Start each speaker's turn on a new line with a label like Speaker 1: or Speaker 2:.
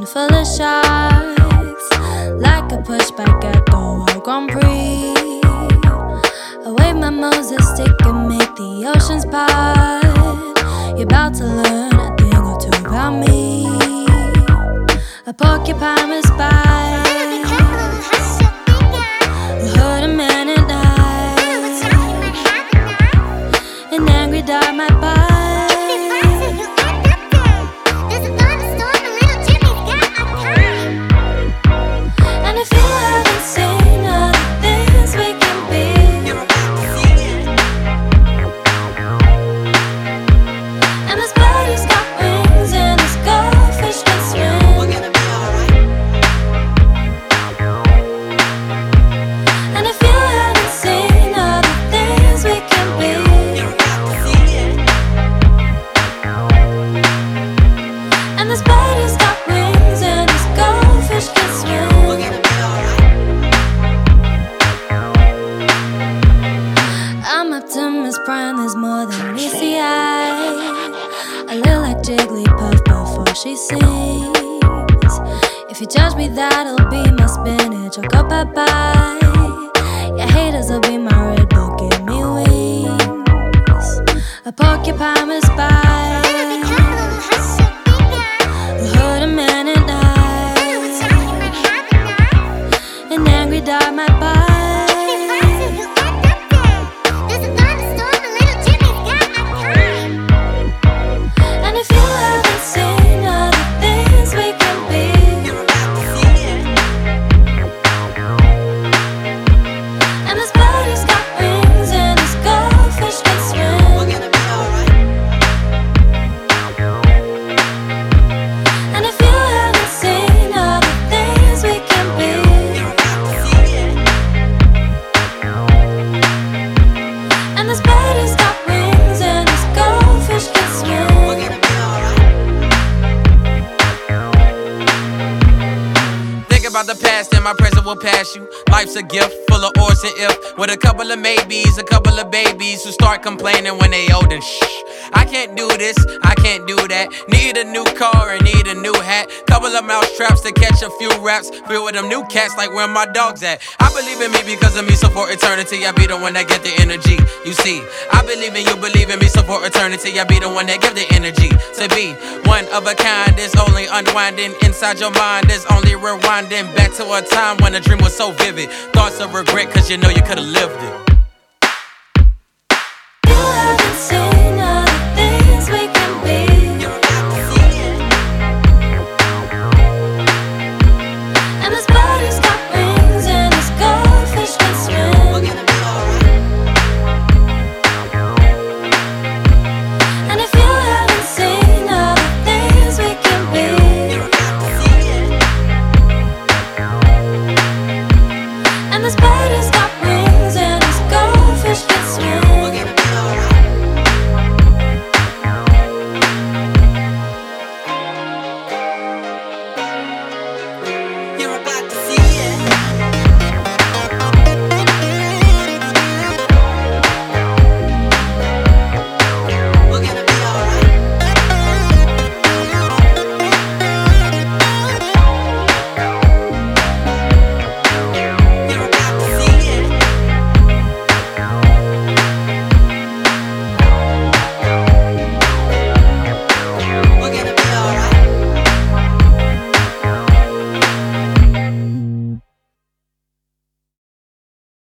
Speaker 1: ocean full of sharks, like a pushback at the World Grand Prix. I wave my Moses stick and make the oceans part. You're about to learn a thing or two about me. A porcupine was by. We heard a man at night. An angry dog might bite. There's more than meets the eye. I look like Jigglypuff before she sings. If you judge me, that'll be my spinach. I'll go bye-bye. Your haters will be my Red Bull, give me wings. A porcupine was by. We heard a man at night. An angry dog might bite.
Speaker 2: About the past and my present will pass you. Life's a gift full of ors and if, with a couple of maybes, a couple of babies who start complaining when they old and shh. I can't do this, I can't do that. Need a new car and need a new hat. Couple of mouse traps to catch a few raps. Filled with them new cats like where my dog's at. I believe in me because of me, so for eternity I be the one that get the energy. You see, I believe in you, believe in me, so for eternity I be the one that give the energy. To be one of a kind is only unwinding. Inside your mind is only rewinding back to a time when a dream was so vivid. Thoughts of regret cause you know you could've lived it.